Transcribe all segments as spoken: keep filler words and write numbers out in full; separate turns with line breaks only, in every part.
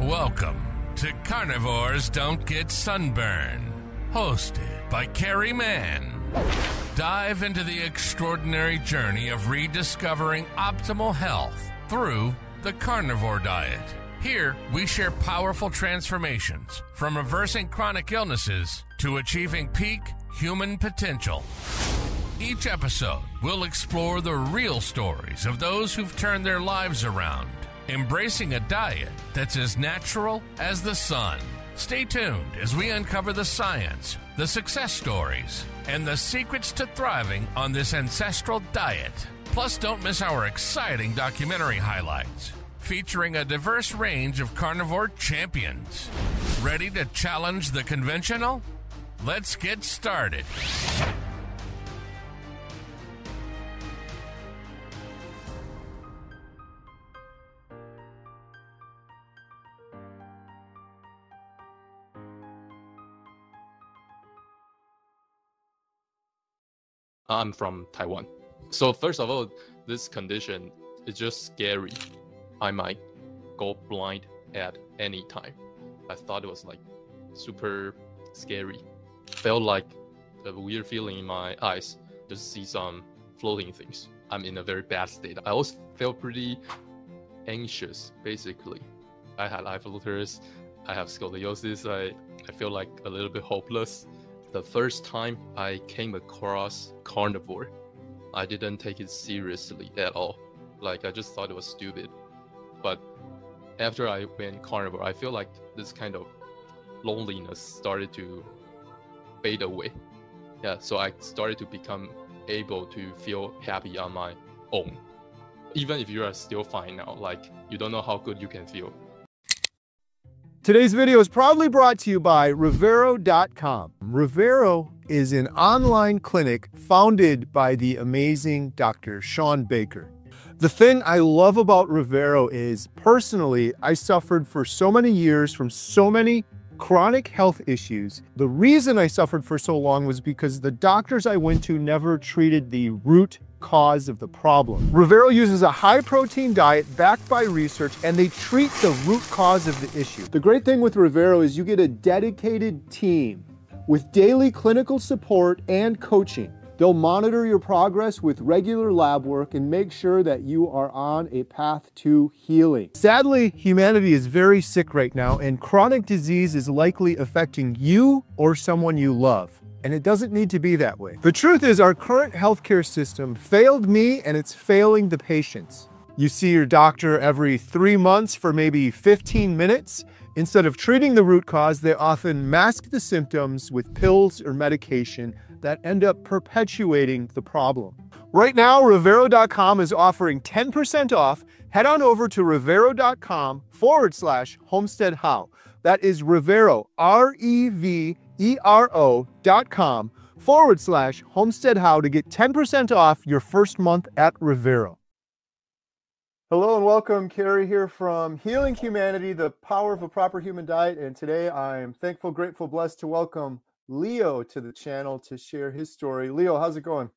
Welcome to Carnivores Don't Get Sunburned, hosted by Carrie Mann. Dive into the extraordinary journey of rediscovering optimal health through the carnivore diet. Here, we share powerful transformations from reversing chronic illnesses to achieving peak human potential. Each episode will explore the real stories of those who've turned their lives around, embracing a diet that's as natural as the sun. Stay tuned as we uncover the science, the success stories, and the secrets to thriving on this ancestral diet. Plus, don't miss our exciting documentary highlights featuring a diverse range of carnivore champions. Ready to challenge the conventional? Let's get started.
I'm from Taiwan. So first of all, this condition is just scary. I might go blind at any time. I thought it was like super scary. Felt like a weird feeling in my eyes, just see some floating things. I'm in a very bad state. I also felt pretty anxious, basically. I had eye floaters, I have scoliosis, I, I feel like a little bit hopeless. The first time I came across carnivore, I didn't take it seriously at all. Like, I just thought it was stupid. But after I went carnivore, I feel like this kind of loneliness started to fade away. Yeah, so I started to become able to feel happy on my own. Even if you are still fine now, like, you don't know how good you can feel.
Today's video is proudly brought to you by Revero dot com. Revero is an online clinic founded by the amazing Doctor Shawn Baker. The thing I love about Revero is, personally, I suffered for so many years from so many chronic health issues. The reason I suffered for so long was because the doctors I went to never treated the root cause of the problem. Revero uses a high-protein diet backed by research, and they treat the root cause of the issue. The great thing with Revero is you get a dedicated team with daily clinical support and coaching. They'll monitor your progress with regular lab work and make sure that you are on a path to healing. Sadly, humanity is very sick right now, and chronic disease is likely affecting you or someone you love. And it doesn't need to be that way. The truth is, our current healthcare system failed me, and it's failing the patients. You see your doctor every three months for maybe fifteen minutes. Instead of treating the root cause, they often mask the symptoms with pills or medication that end up perpetuating the problem. Right now, Revero dot com is offering ten percent off. Head on over to Revero dot com forward slash Homestead How. That is Revero, R E V E R O dot com forward slash Homestead How to get ten percent off your first month at Revero. Hello and welcome, Carrie here from Healing Humanity, the Power of a Proper Human Diet. And today I am thankful, grateful, blessed to welcome Leo to the channel to share his story. Leo, how's it going?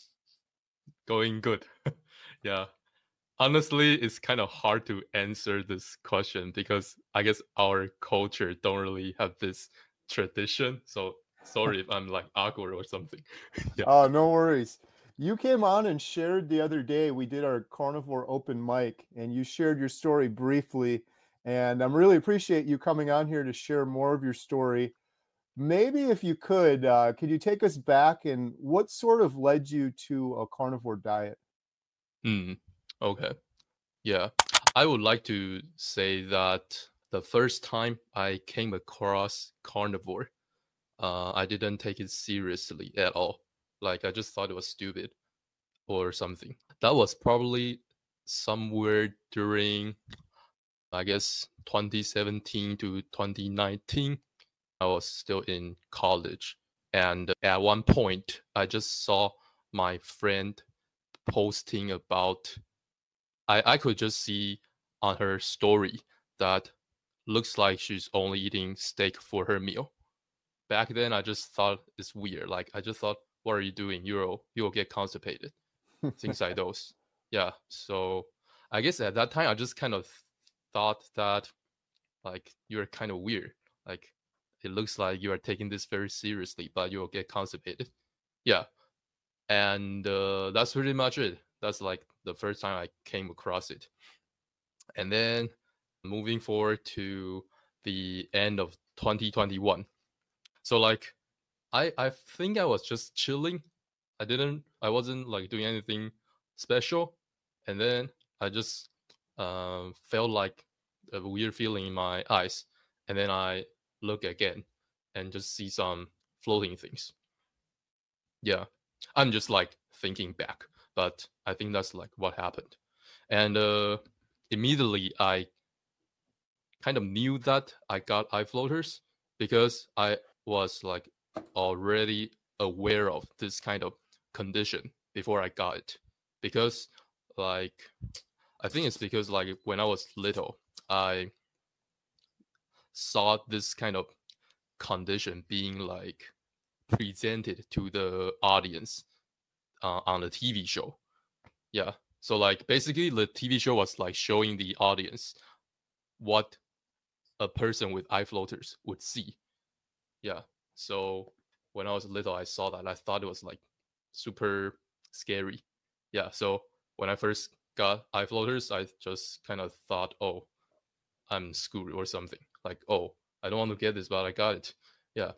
Going good. Yeah. Honestly, it's kind of hard to answer this question because I guess our culture don't really have this tradition. So sorry if I'm like awkward or something. Yeah.
Oh, no worries. You came on and shared the other day. We did our carnivore open mic, and you shared your story briefly. And I'm really appreciate you coming on here to share more of your story. Maybe if you could, uh, could you take us back and what sort of led you to a carnivore diet?
Hmm. Okay. Yeah. I would like to say that the first time I came across carnivore, uh, I didn't take it seriously at all. Like, I just thought it was stupid or something. That was probably somewhere during, I guess, twenty seventeen to twenty nineteen. I was still in college. And at one point, I just saw my friend posting about, I, I could just see on her story that looks like she's only eating steak for her meal. Back then, I just thought it's weird. Like, I just thought, what are you doing? You'll, you'll get constipated. Things like those. Yeah. So I guess at that time, I just kind of thought that like you're kind of weird. Like it looks like you are taking this very seriously, but you'll get constipated. Yeah, and uh, that's pretty much it. That's like the first time I came across it. And then moving forward to the end of twenty twenty-one. So like I I think I was just chilling. I didn't I wasn't like doing anything special. And then I just um, felt like a weird feeling in my eyes. And then I look again and just see some floating things. Yeah. I'm just like thinking back, but I think that's like what happened. And uh, immediately I kind of knew that I got eye floaters because I was like already aware of this kind of condition before I got it. Because like I think it's because like when I was little, I saw this kind of condition being like presented to the audience uh, on the T V show. Yeah. So like basically the T V show was like showing the audience what a person with eye floaters would see. Yeah. So when I was little, I saw that. I thought it was like super scary. Yeah. So when I first got eye floaters, I just kind of thought, oh, I'm screwed or something. Like, oh, I don't want to get this, but I got it. Yeah.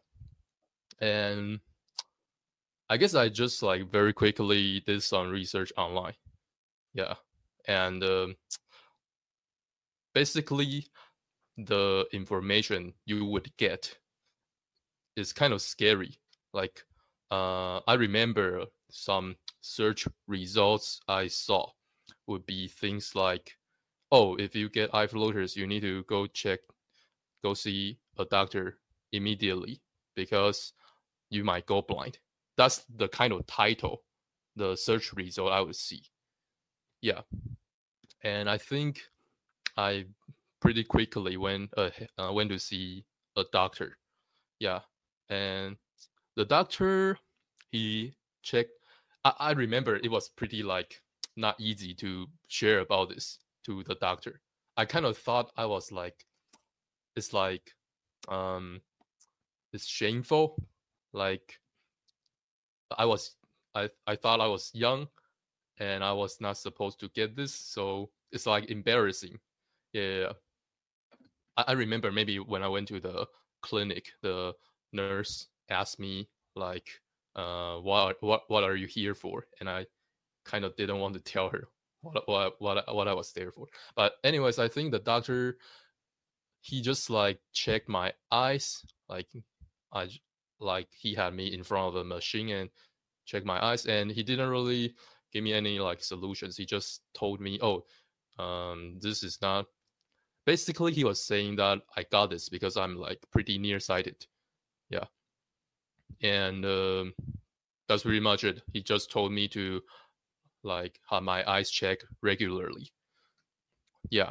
And I guess I just like very quickly did some research online. Yeah. And um, basically, the information you would get is kind of scary. Like, uh, I remember some search results I saw would be things like, oh, if you get eye floaters, you need to go check, go see a doctor immediately because you might go blind. That's the kind of title, the search result I would see. Yeah. And I think I pretty quickly went uh, uh, went to see a doctor. Yeah. And the doctor, he checked. I, I remember it was pretty like not easy to share about this to the doctor. I kind of thought I was like, it's like, um, it's shameful. Like I was, I, I thought I was young and I was not supposed to get this. So it's like embarrassing. Yeah. I, I remember maybe when I went to the clinic, the nurse asked me like, uh, what, what, what are you here for? And I kind of didn't want to tell her what, what, what, what I was there for. But anyways, I think the doctor, he just like checked my eyes. Like I, like he had me in front of a machine and checked my eyes, and he didn't really give me any like solutions. He just told me, oh, um, this is not. Basically, he was saying that I got this because I'm like pretty nearsighted. Yeah. And um, that's pretty much it. He just told me to like have my eyes checked regularly. Yeah.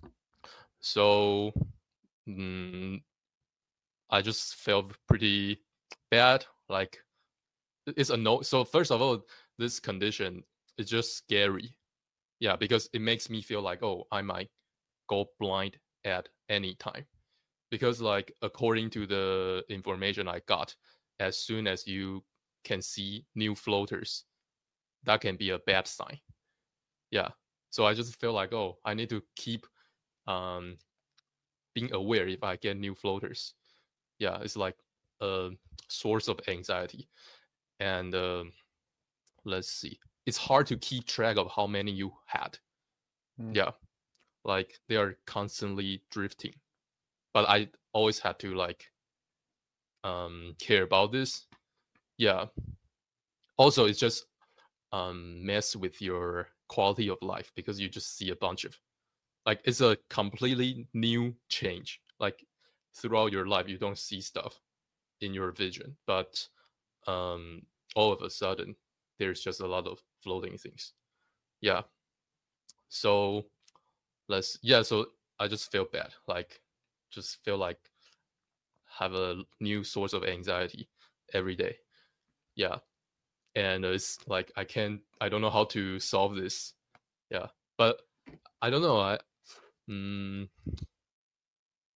So mm, I just felt pretty bad. Like it's a no. So first of all, this condition is just scary. Yeah, because it makes me feel like, oh, I might go blind at any time. Because like according to the information I got, as soon as you can see new floaters, that can be a bad sign. Yeah. So I just feel like, oh, I need to keep um, being aware if I get new floaters. Yeah, it's like a source of anxiety. And um, let's see, it's hard to keep track of how many you had. Mm. Yeah, like they are constantly drifting. But I always had to like um, care about this. Yeah. Also, it's just um, mess with your quality of life because you just see a bunch of, like, it's a completely new change. Like throughout your life, you don't see stuff in your vision, but um, all of a sudden, there's just a lot of floating things. Yeah. So let's, yeah, so I just feel bad. Like, just feel like have a new source of anxiety every day. Yeah. And it's like, I can't, I don't know how to solve this. Yeah. But I don't know. I, mm,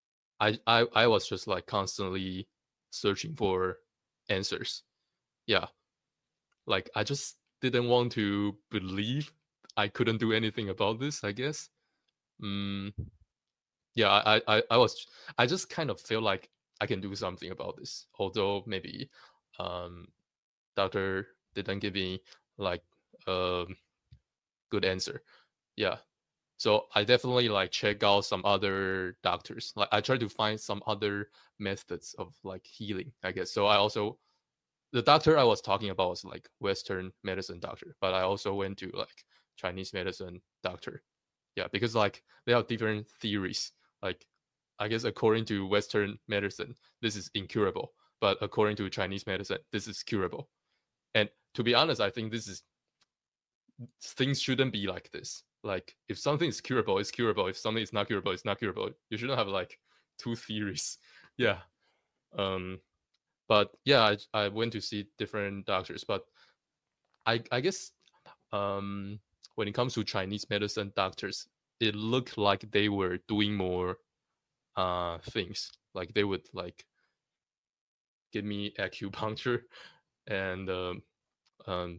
I, I I was just like constantly searching for answers. Yeah, like I just didn't want to believe I couldn't do anything about this, I guess. Mm, yeah, I, I I was I just kind of feel like I can do something about this, although maybe um doctor didn't give me like a good answer. Yeah, so I definitely like check out some other doctors. Like I try to find some other methods of like healing, I guess. So I also, the doctor I was talking about was like Western medicine doctor, but I also went to like Chinese medicine doctor. Yeah, because like they have different theories. Like I guess according to Western medicine, this is incurable, but according to Chinese medicine, this is curable. And to be honest, I think this is, things shouldn't be like this. Like if something is curable, it's curable. If something is not curable, it's not curable. You shouldn't have like two theories. Yeah. Um but yeah, I, I went to see different doctors, but I I guess um when it comes to Chinese medicine doctors, it looked like they were doing more uh things. Like they would like give me acupuncture and um, um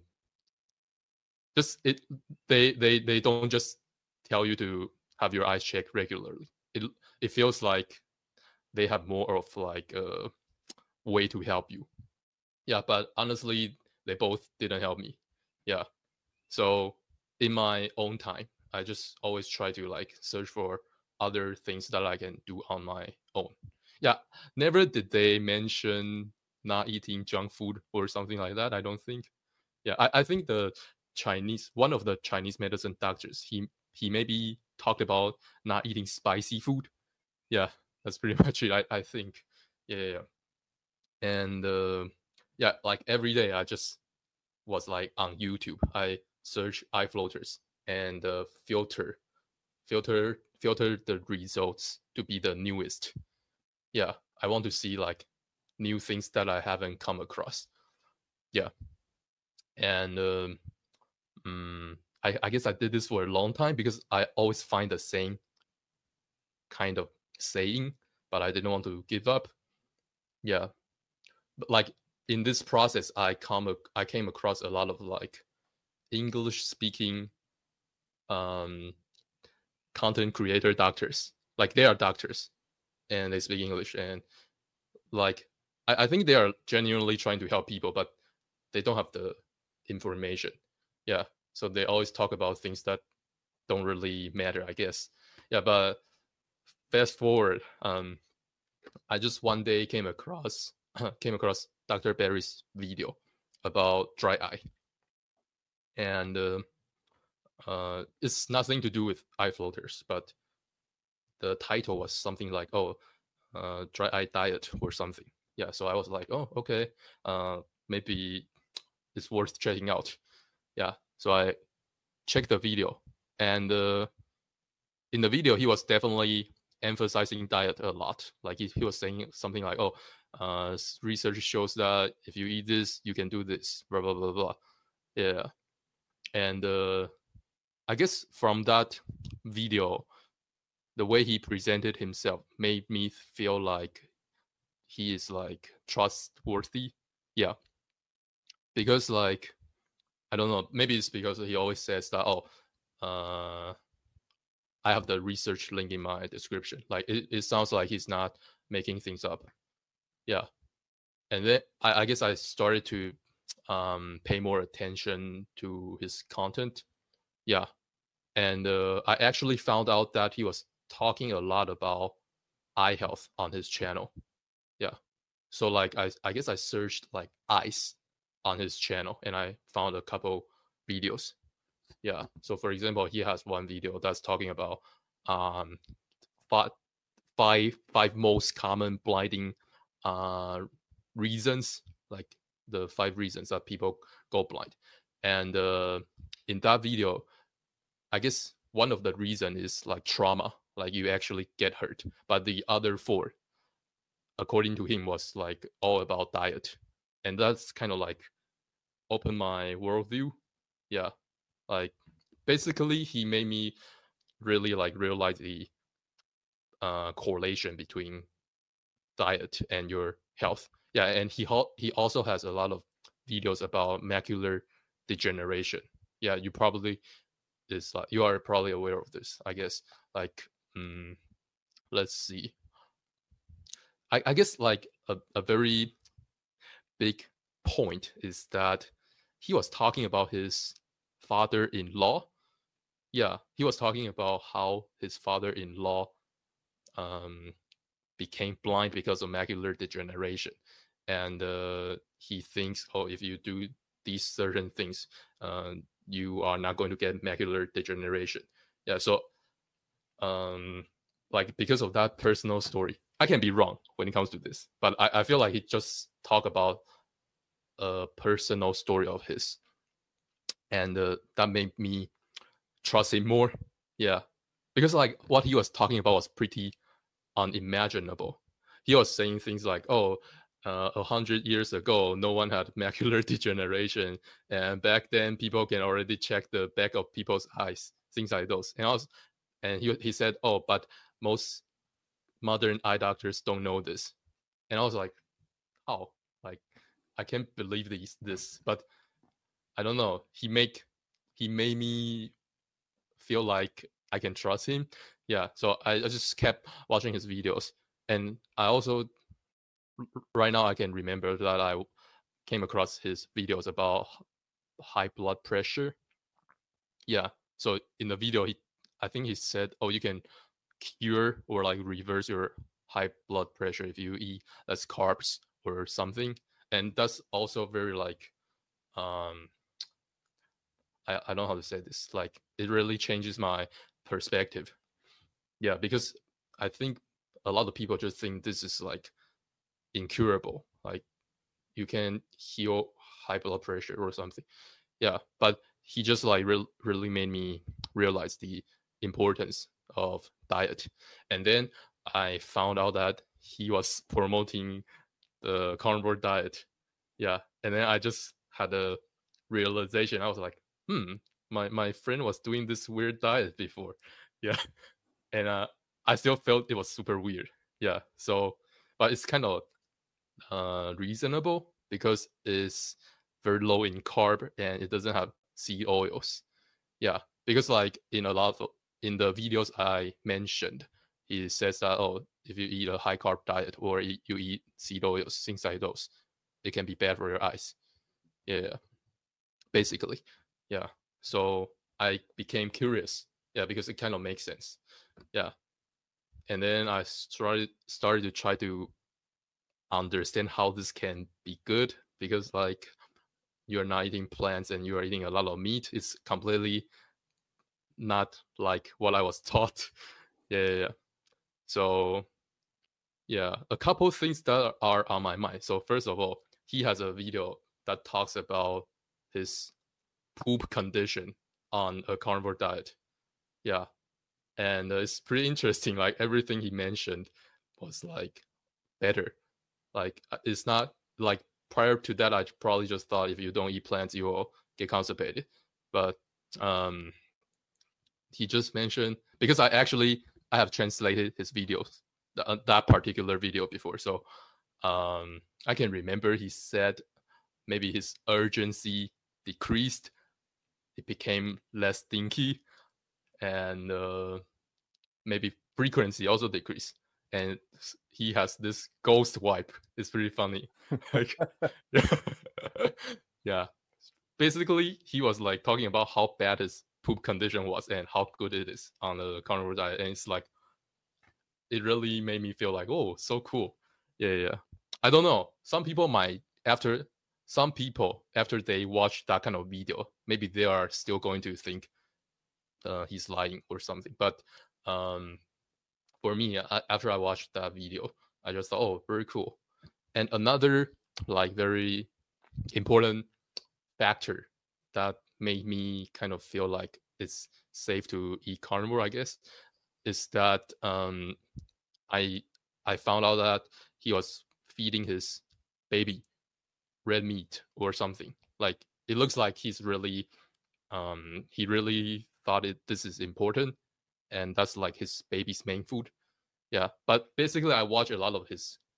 just it they they they don't just tell you to have your eyes checked regularly. It it feels like they have more of like a way to help you. Yeah, but honestly, they both didn't help me. Yeah. So in my own time, I just always try to like search for other things that I can do on my own. Yeah, never did they mention not eating junk food or something like that. I don't think. Yeah, I, I think the Chinese, one of the Chinese medicine doctors, he he maybe talked about not eating spicy food. Yeah, that's pretty much it. I, I think. Yeah, yeah, yeah. And uh, yeah, like every day I just was like on YouTube. I search eye floaters and uh, filter, filter, filter the results to be the newest. Yeah, I want to see like new things that I haven't come across. Yeah, and um, mm, I, I guess I did this for a long time because I always find the same kind of saying, but I didn't want to give up. Yeah, but like in this process, I come I came across a lot of like English speaking um, content creator doctors. Like they are doctors and they speak English, and like I, I think they are genuinely trying to help people, but they don't have the information. Yeah, so they always talk about things that don't really matter, I guess. Yeah, but fast forward, um, I just one day came across came across Doctor Barry's video about dry eye, and uh, uh, it's nothing to do with eye floaters, but the title was something like, "Oh, uh, dry eye diet" or something. Yeah, so I was like, "Oh, okay, uh, maybe it's worth checking out." Yeah, so I checked the video, and uh, in the video, he was definitely emphasizing diet a lot. Like he, he was saying something like, "Oh, uh, research shows that if you eat this, you can do this." Blah blah blah blah. Yeah, and uh, I guess from that video, the way he presented himself made me feel like he is like trustworthy. Yeah, because like I don't know, maybe it's because he always says that, oh, uh, I have the research link in my description. Like it, it sounds like he's not making things up. Yeah, and then I, I guess I started to um, pay more attention to his content. Yeah, and uh, I actually found out that he was talking a lot about eye health on his channel. Yeah, so like I I guess I searched like eyes on his channel and I found a couple videos. Yeah, so for example, he has one video that's talking about um five five five most common blinding uh reasons, like the five reasons that people go blind. And uh, in that video, I guess one of the reason is like trauma, like you actually get hurt. But the other four, according to him, was like all about diet, and that's kind of like opened my worldview. Yeah, like basically he made me really like realize the uh, correlation between diet and your health. Yeah, and he ho- he also has a lot of videos about macular degeneration. Yeah, you probably is like you are probably aware of this, I guess. Like, um, let's see. I, I guess like a, a very big point is that he was talking about his father-in-law. Yeah, he was talking about how his father-in-law um, became blind because of macular degeneration, and uh, he thinks, oh, if you do these certain things, uh, you are not going to get macular degeneration. Yeah, so um, like because of that personal story, I can be wrong when it comes to this, but I, I feel like he just talked about a personal story of his, and uh, that made me trust him more. Yeah, because like what he was talking about was pretty unimaginable. He was saying things like, "Oh, uh, a hundred years ago, no one had macular degeneration, and back then people can already check the back of people's eyes, things like those." And I was, and he he said, "Oh, but most modern eye doctors don't know this." And I was like, "Oh, like I can't believe these this," but I don't know. He make he made me feel like I can trust him. Yeah, so I, I just kept watching his videos, and I also right now I can remember that I came across his videos about high blood pressure. Yeah, so in the video, he I think he said, "Oh, you can cure or like reverse your high blood pressure if you eat less carbs or something," and that's also very like um I, I don't know how to say this. Like it really changes my perspective. Yeah, because I think a lot of people just think this is like incurable. Like you can heal high blood pressure or something. Yeah, but he just like re- really made me realize the importance of diet. And then I found out that he was promoting the carnivore diet. Yeah, and then I just had a realization. I was like, hmm, my my friend was doing this weird diet before. Yeah, and uh, I still felt it was super weird. Yeah, so but it's kind of uh, reasonable because it's very low in carb and it doesn't have seed oils. Yeah, because like in a lot of in the videos I mentioned, he says that, oh, if you eat a high carb diet or you eat seed oils, things like those, it can be bad for your eyes. Yeah, basically. Yeah. So I became curious. Yeah, because it kind of makes sense. Yeah. And then I started started to try to understand how this can be good, because like you're not eating plants and you are eating a lot of meat. It's completely not like what I was taught. Yeah, yeah, yeah. So yeah, a couple things that are on my mind. So first of all, he has a video that talks about his poop condition on a carnivore diet. Yeah, and uh, it's pretty interesting. Like everything he mentioned was like better. Like uh, it's not like prior to that, I probably just thought if you don't eat plants, you will get constipated. But um, he just mentioned, because I actually I have translated his videos, th- that particular video before, so um, I can remember he said maybe his urgency decreased, it became less stinky, and uh, maybe frequency also decreased. And he has this ghost wipe. It's pretty funny. Like, yeah. Yeah. Basically, he was like talking about how bad his poop condition was and how good it is on the carnivore diet. And it's like, it really made me feel like, oh, so cool. Yeah, yeah. I don't know. Some people might, after some people, after they watch that kind of video, maybe they are still going to think uh, he's lying or something. But um, for me, I, after I watched that video, I just thought, oh, very cool. And another like very important factor that made me kind of feel like it's safe to eat carnivore, I guess, is that um, I I found out that he was feeding his baby red meat or something. Like it looks like he's really um, he really thought it this is important, and that's like his baby's main food. Yeah, but basically I watch a lot of his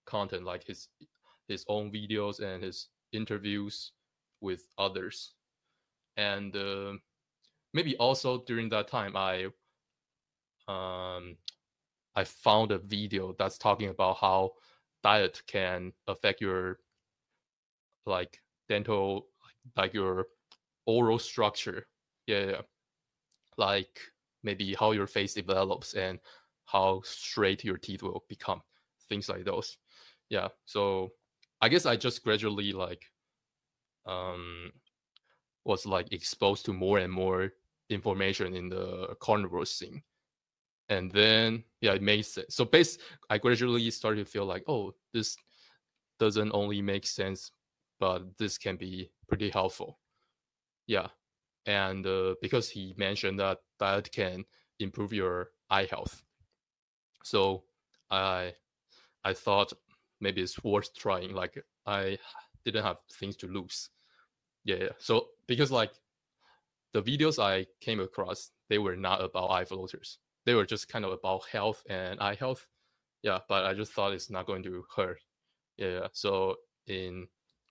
content, like his his own videos and his interviews with others. And uh, maybe also during that time, I um, I found a video that's talking about how diet can affect your like dental, like your oral structure. Yeah, yeah. Like maybe how your face develops and how straight your teeth will become, things like those. Yeah, so I guess I just gradually like um was like exposed to more and more information in the carnivore scene. And then yeah, it made sense. So base I gradually started to feel like, oh, this doesn't only make sense, but this can be pretty helpful. Yeah. And uh, because he mentioned that diet can improve your eye health, so I I thought maybe it's worth trying. Like I didn't have things to lose. Yeah, yeah. So because like the videos I came across, they were not about eye floaters. They were just kind of about health and eye health. Yeah, but I just thought it's not going to hurt. Yeah, yeah. So in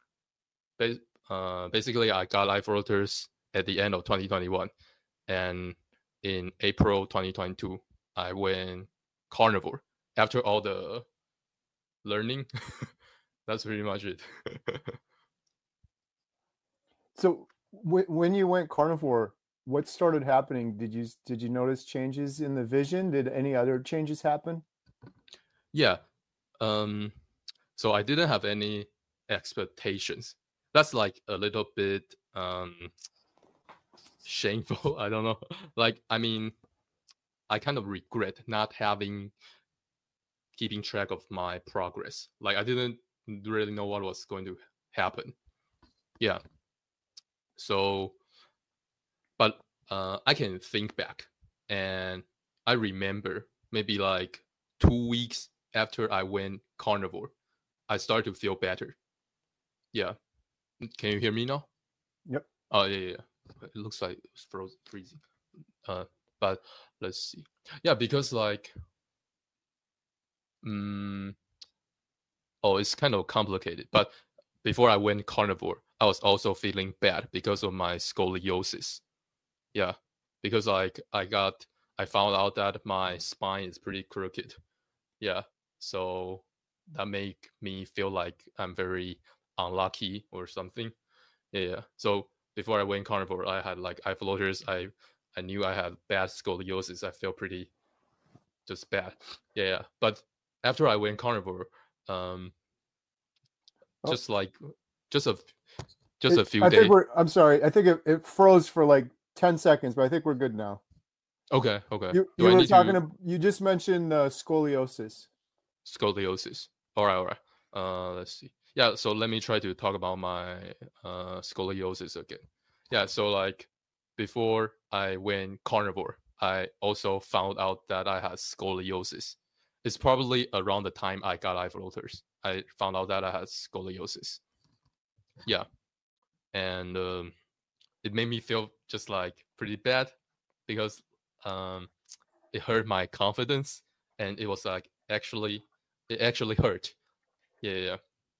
uh, basically, I got eye floaters at the end of twenty twenty-one, and in April twenty twenty-two, I went carnivore. After all the learning, that's pretty much it.
So w- when you went carnivore, what started happening? Did you did you notice changes in the vision? Did any other changes happen?
Yeah. Um, so I didn't have any expectations. That's like a little bit um, shameful. I don't know. Like, I mean, I kind of regret not having keeping track of my progress. Like, I didn't really know what was going to happen. Yeah. So, but uh, I can think back, and I remember maybe like two weeks after I went carnivore, I started to feel better. Yeah. Can you hear me now?
Yep.
Oh yeah, yeah. yeah. It looks like it's frozen, freezing. Uh, but let's see. Yeah, because like, um, oh, it's kind of complicated. But before I went carnivore, I was also feeling bad because of my scoliosis. Yeah, because like I got, I found out that my spine is pretty crooked. Yeah, so that make me feel like I'm very unlucky or something. Yeah. So before I went carnivore, I had like eye floaters. I I knew I had bad scoliosis. I felt pretty just bad. Yeah. But after I went carnivore, um,
Oh.
just like just a just
it,
a few
I
days.
think we're. I'm sorry. I think it, it froze for like ten seconds, but I think we're good now.
Okay. Okay.
You,
Do
you
I
were
need
talking.
to...
To, you just mentioned uh, scoliosis.
Scoliosis. All right. All right. Uh, let's see. Yeah. So let me try to talk about my uh scoliosis again. Yeah. So like before I went carnivore, I also found out that I had scoliosis. It's probably around the time I got eye floaters. I found out that I had scoliosis. Yeah. And um, it made me feel just like pretty bad because um, it hurt my confidence, and it was like actually, it actually hurt. Yeah. yeah.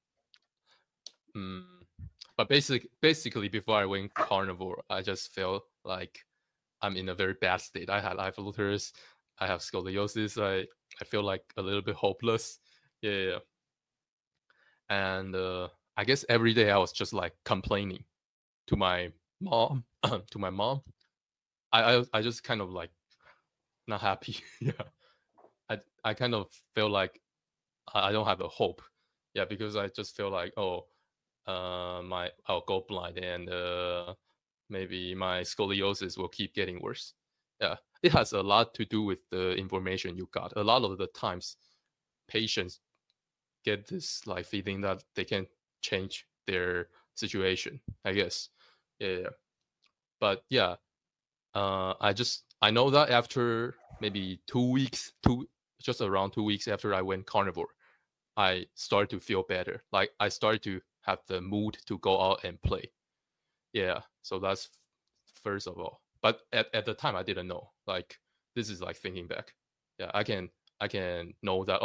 Mm. But basic, basically, before I went carnivore, I just felt like I'm in a very bad state. I had eye floaters, I have scoliosis. I I feel like a little bit hopeless. Yeah, yeah, yeah. And uh, I guess every day I was just like complaining to my mom, to my mom. I, I I just kind of like not happy. Yeah, I I kind of feel like I don't have a hope. Yeah, because I just feel like, oh, uh, my I'll go blind, and uh, maybe my scoliosis will keep getting worse. Yeah, it has a lot to do with the information you got. A lot of the times, patients get this like feeling that they can change their situation, I guess. Yeah, yeah. But yeah, uh, I just I know that after maybe two weeks, two just around two weeks after I went carnivore, I started to feel better. Like I started to have the mood to go out and play. Yeah, so that's first of all. But at, at the time I didn't know. Like this is like thinking back. Yeah, I can I can know that, oh,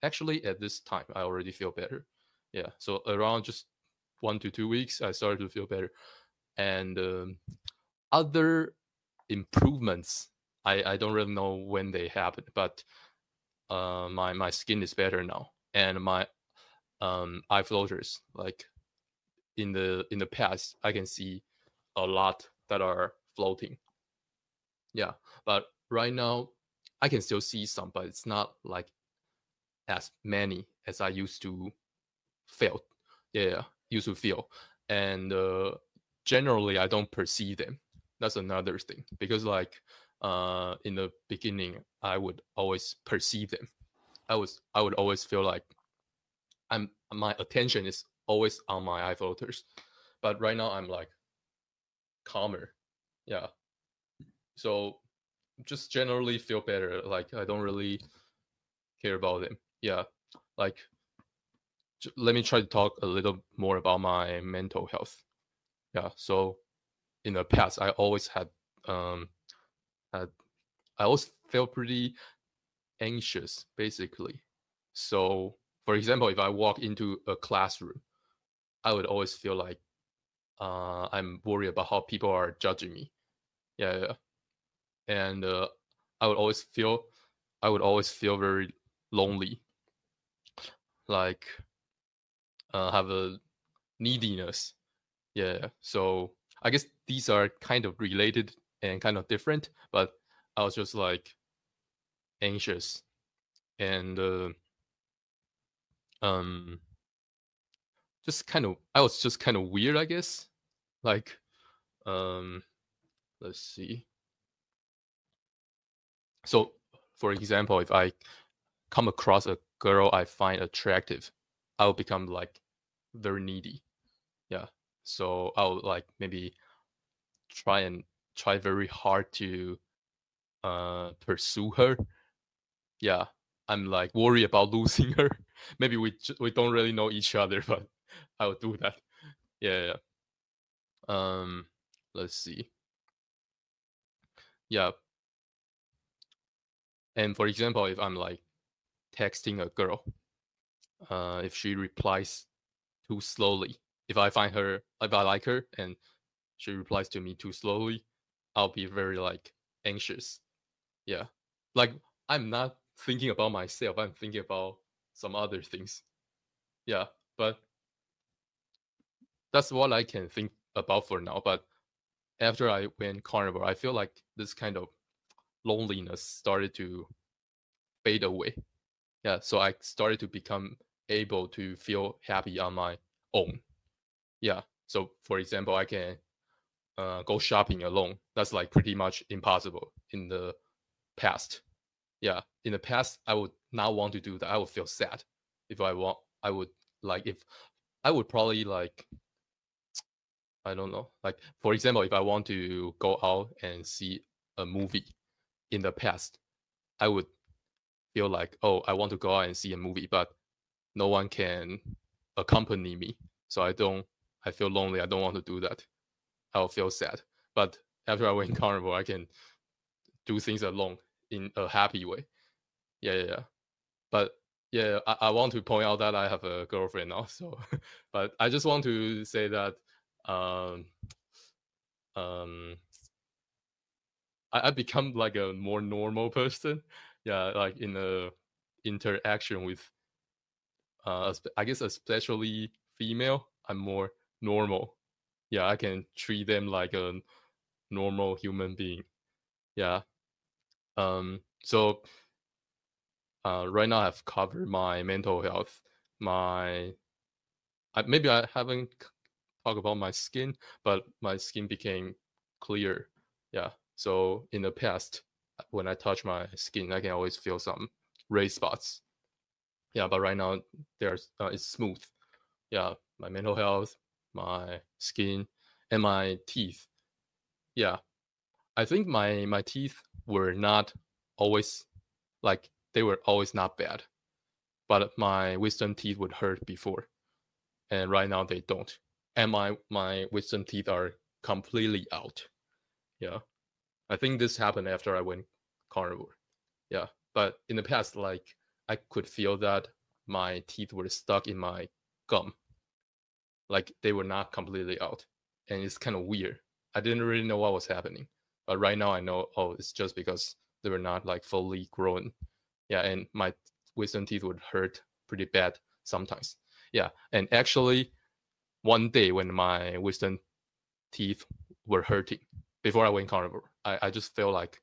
actually at this time I already feel better. Yeah, so around just one to two weeks I started to feel better. And um, other improvements, I, I don't really know when they happen, but uh, my my skin is better now, and my um, eye floaters, like in the in the past I can see a lot that are floating. Yeah, but right now I can still see some, but it's not like as many as I used to feel. Yeah, used to feel, and uh, generally I don't perceive them. That's another thing, because like uh, in the beginning I would always perceive them. I was I would always feel like I'm my attention is always on my eye floaters, but right now I'm like calmer. Yeah, so just generally feel better. Like I don't really care about them. Yeah, like j- let me try to talk a little more about my mental health. Yeah, so in the past I always had um had I always felt pretty anxious basically. So for example, if I walk into a classroom, I would always feel like uh, I'm worried about how people are judging me. Yeah, yeah. And uh, I would always feel I would always feel very lonely, like uh, have a neediness. Yeah, so I guess these are kind of related and kind of different, but I was just like anxious and uh, um just kind of I was just kind of weird, I guess. Like um let's see. So for example, if I come across a girl I find attractive, I'll become like very needy. Yeah. So I'll like maybe try and try very hard to uh pursue her. Yeah. I'm like worried about losing her. Maybe we j- we don't really know each other, but I'll do that. Yeah, yeah. Um let's see. Yeah. And for example, if I'm like texting a girl, uh if she replies too slowly, if I find her, if I like her and she replies to me too slowly, I'll be very like anxious. Yeah. Like I'm not thinking about myself, I'm thinking about some other things. Yeah. But that's what I can think about for now. But after I went carnivore, I feel like this kind of loneliness started to fade away. Yeah. So I started to become able to feel happy on my own. Yeah. So for example, I can uh, go shopping alone. That's like pretty much impossible in the past. Yeah, in the past, I would not want to do that. I would feel sad if I want. I would like if I would probably like I don't know. Like for example, if I want to go out and see a movie in the past, I would feel like, oh, I want to go out and see a movie, but no one can accompany me. So I don't. I feel lonely. I don't want to do that. I'll feel sad. But after I went carnivore, I can do things alone in a happy way. Yeah, yeah, yeah. But yeah, I, I want to point out that I have a girlfriend now. So, but I just want to say that um, um, I, I become like a more normal person. Yeah, like in a interaction with, uh, I guess especially female, I'm more normal. Yeah, I can treat them like a normal human being. Yeah. Um. So uh, right now I've covered my mental health, my I, maybe I haven't talked about my skin, but my skin became clear. Yeah. So in the past, when I touch my skin, I can always feel some red spots. Yeah, but right now there's uh, it's smooth. Yeah, my mental health, my skin, and my teeth. Yeah, I think my my teeth were not always like they were always not bad, but my wisdom teeth would hurt before, and right now they don't. And my my wisdom teeth are completely out. Yeah, I think this happened after I went carnivore. Yeah, but in the past, like I could feel that my teeth were stuck in my gum, like they were not completely out, and it's kind of weird. I didn't really know what was happening, but right now I know, oh, it's just because they were not like fully grown. Yeah, and my wisdom teeth would hurt pretty bad sometimes. Yeah, and actually, one day when my wisdom teeth were hurting before I went carnivore, I, I just felt like,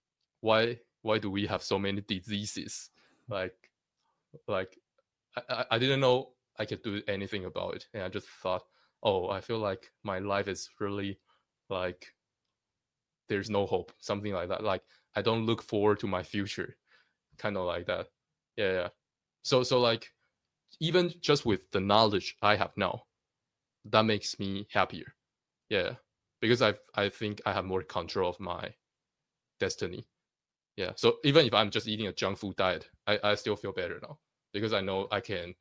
why why do we have so many diseases? Like like I, I didn't know I could do anything about it, and I just thought, oh, I feel like my life is really like there's no hope, something like that. Like I don't look forward to my future, kind of like that. Yeah, yeah. So so like even just with the knowledge I have now, that makes me happier. Yeah, because I I think I have more control of my destiny. Yeah. So even if I'm just eating a junk food diet, I, I still feel better now because I know I can.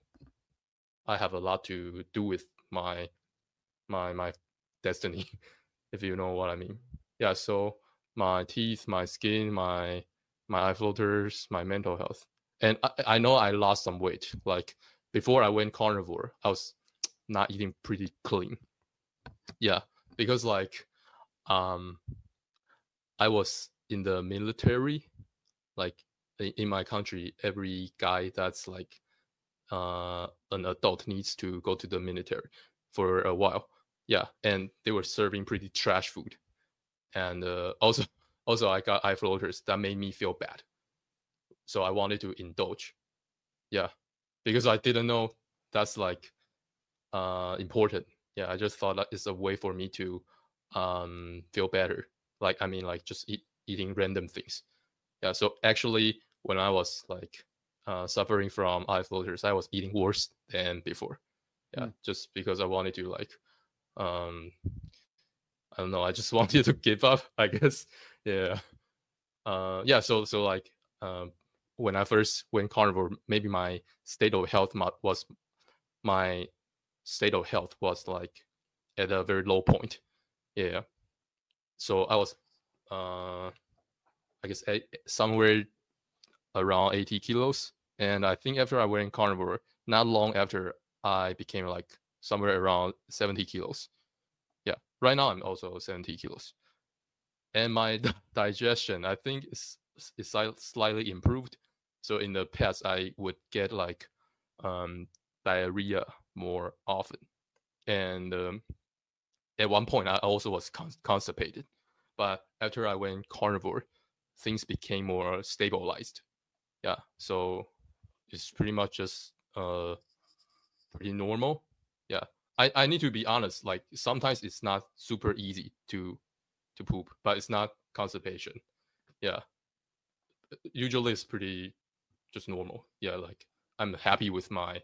I have a lot to do with my my my destiny, if you know what I mean. Yeah. So my teeth, my skin, my my eye floaters, my mental health, and I, I know I lost some weight. Like before I went carnivore, I was not eating pretty clean. Yeah, because like um I was in the military. Like in my country, every guy that's like uh an adult needs to go to the military for a while. Yeah, and they were serving pretty trash food, and uh, also also I got eye floaters that made me feel bad, so I wanted to indulge. Yeah, because I didn't know that's like uh important. Yeah, I just thought that it's a way for me to um feel better. Like I mean, like just eat, eating random things. Yeah, so actually when I was like uh, suffering from eye floaters, I was eating worse than before. Yeah, mm. Just because I wanted to like um I don't know, I just wanted to give up, I guess. Yeah. Uh yeah, so so like um when I first went carnivore, maybe my state of health was my state of health was like at a very low point. Yeah. So I was uh I guess somewhere around eighty kilos. And I think after I went carnivore, not long after, I became like somewhere around seventy kilos. Yeah, right now I'm also seventy kilos. And my digestion, I think, is, is slightly improved. So in the past, I would get like um, diarrhea more often. And um, at one point, I also was constipated. But after I went carnivore, things became more stabilized. Yeah, so it's pretty much just uh pretty normal. Yeah, I, I need to be honest, like sometimes it's not super easy to to poop, but it's not constipation. Yeah, usually it's pretty just normal. Yeah, like I'm happy with my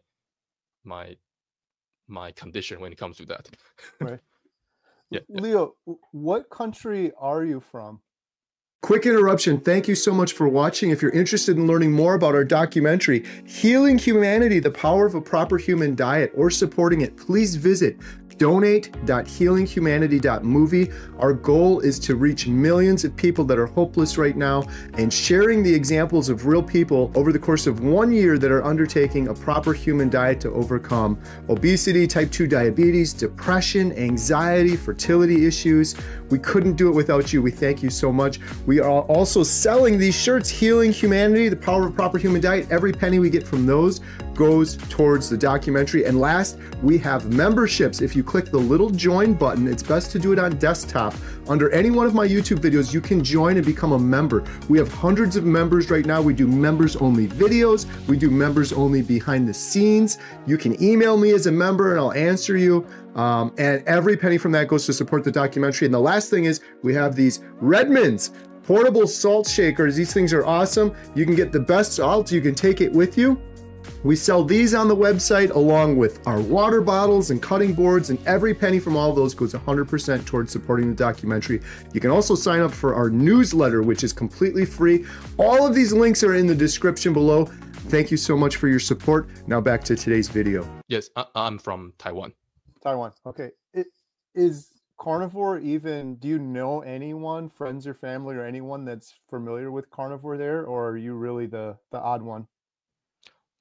my my condition when it comes to that.
Right.
Yeah,
Leo, what country are you from? Quick interruption. Thank you so much for watching. If you're interested in learning more about our documentary, Healing Humanity, The Power of a Proper Human Diet, or supporting it, please visit donate dot healing humanity dot movie. Our goal is to reach millions of people that are hopeless right now and sharing the examples of real people over the course of one year that are undertaking a proper human diet to overcome obesity, type two diabetes, depression, anxiety, fertility issues. We couldn't do it without you. We thank you so much. We are also selling these shirts, Healing Humanity, The Power of a Proper Human Diet. Every penny we get from those goes towards the documentary. And last, we have memberships. If you click the little join button, it's best to do it on desktop. Under any one of my YouTube videos, you can join and become a member. We have hundreds of members right now. We do members only videos. We do members only behind the scenes. You can email me as a member and I'll answer you. Um, and every penny from that goes to support the documentary. And the last thing is we have these Redmond's portable salt shakers. These things are awesome. You can get the best salt. You can take it with you. We sell these on the website along with our water bottles and cutting boards, and every penny from all of those goes one hundred percent towards supporting the documentary. You can also sign up for our newsletter, which is completely free. All of these links are in the description below. Thank you so much for your support. Now back to today's video.
Yes, I- I'm from Taiwan.
Taiwan. Okay. It, is carnivore even, do you know anyone, friends or family or anyone that's familiar with carnivore there, or are you really the, the odd one?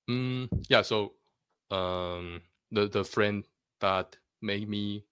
Mm, yeah. So, um, the the friend that made me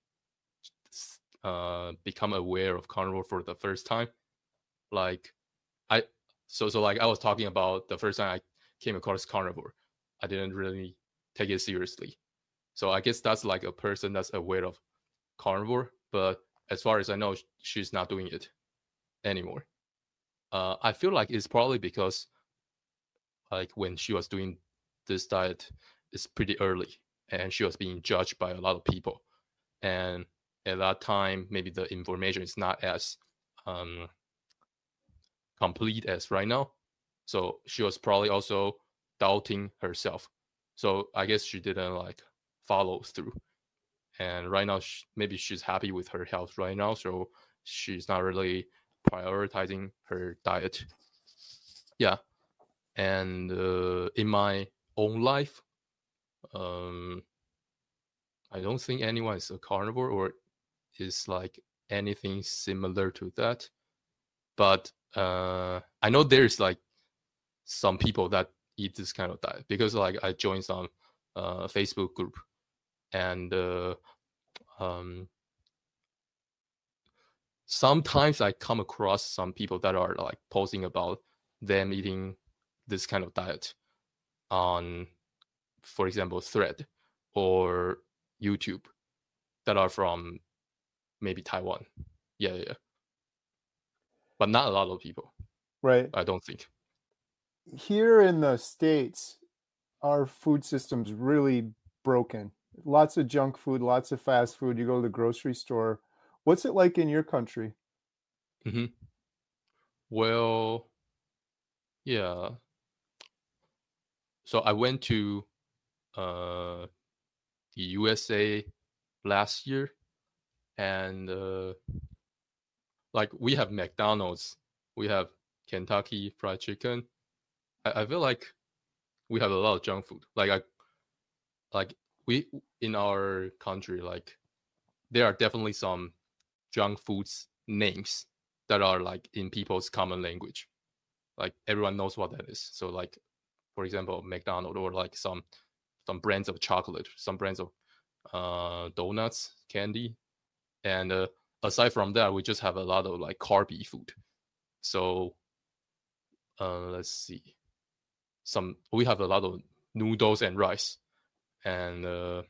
uh become aware of carnivore for the first time, like I so so like I was talking about the first time I came across carnivore, I didn't really take it seriously. So I guess that's like a person that's aware of carnivore, but as far as I know, she's not doing it anymore. Uh, I feel like it's probably because like when she was doing this diet, it's pretty early, and she was being judged by a lot of people, and at that time, maybe the information is not as um, complete as right now. So she was probably also doubting herself. So I guess she didn't like follow through. And right now, she, maybe she's happy with her health right now, so she's not really prioritizing her diet. Yeah, and uh, in my own life, um, I don't think anyone is a carnivore or is like anything similar to that. But uh, I know there's like some people that eat this kind of diet because like I joined some uh, Facebook group, and uh, um, sometimes I come across some people that are like posting about them eating this kind of diet on, for example, Thread or YouTube that are from maybe Taiwan. Yeah, yeah, but not a lot of people.
Right.
I don't think.
Here in the States, our food system's really broken. Lots of junk food, lots of fast food. You go to the grocery store. What's it like in your country?
Mm-hmm. Well, yeah. So I went to uh, the U S A last year, and uh, like we have McDonald's, we have Kentucky Fried Chicken. I, I feel like we have a lot of junk food. Like I, like we in our country, like there are definitely some junk foods names that are like in people's common language. Like everyone knows what that is. So like, for example, McDonald's or like some some brands of chocolate, some brands of uh, donuts, candy, and uh, aside from that, we just have a lot of like carby food. So uh, let's see, some we have a lot of noodles and rice, and uh,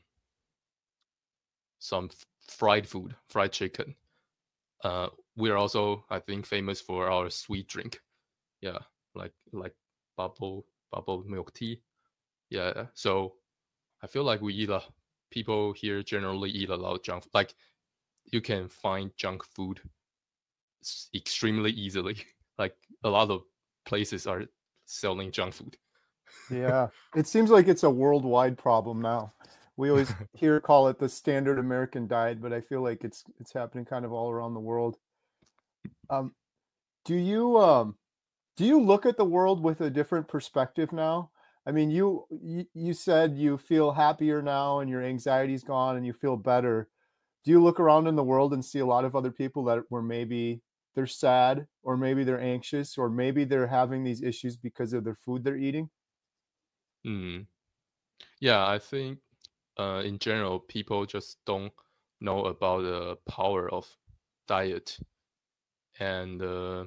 some f- fried food, fried chicken. Uh, we're also, I think, famous for our sweet drink. Yeah, like like bubble bubble milk tea. Yeah, so I feel like we eat a people here generally eat a lot of junk. Like you can find junk food extremely easily. Like a lot of places are selling junk food.
Yeah, it seems like it's a worldwide problem now. We always hear call it the standard American diet, but I feel like it's it's happening kind of all around the world. Um, do you um do you look at the world with a different perspective now? I mean, you you, you said you feel happier now and your anxiety's gone and you feel better. Do you look around in the world and see a lot of other people that were maybe they're sad or maybe they're anxious or maybe they're having these issues because of their food they're eating?
Mm. Yeah, I think uh, in general, people just don't know about the power of diet, and uh,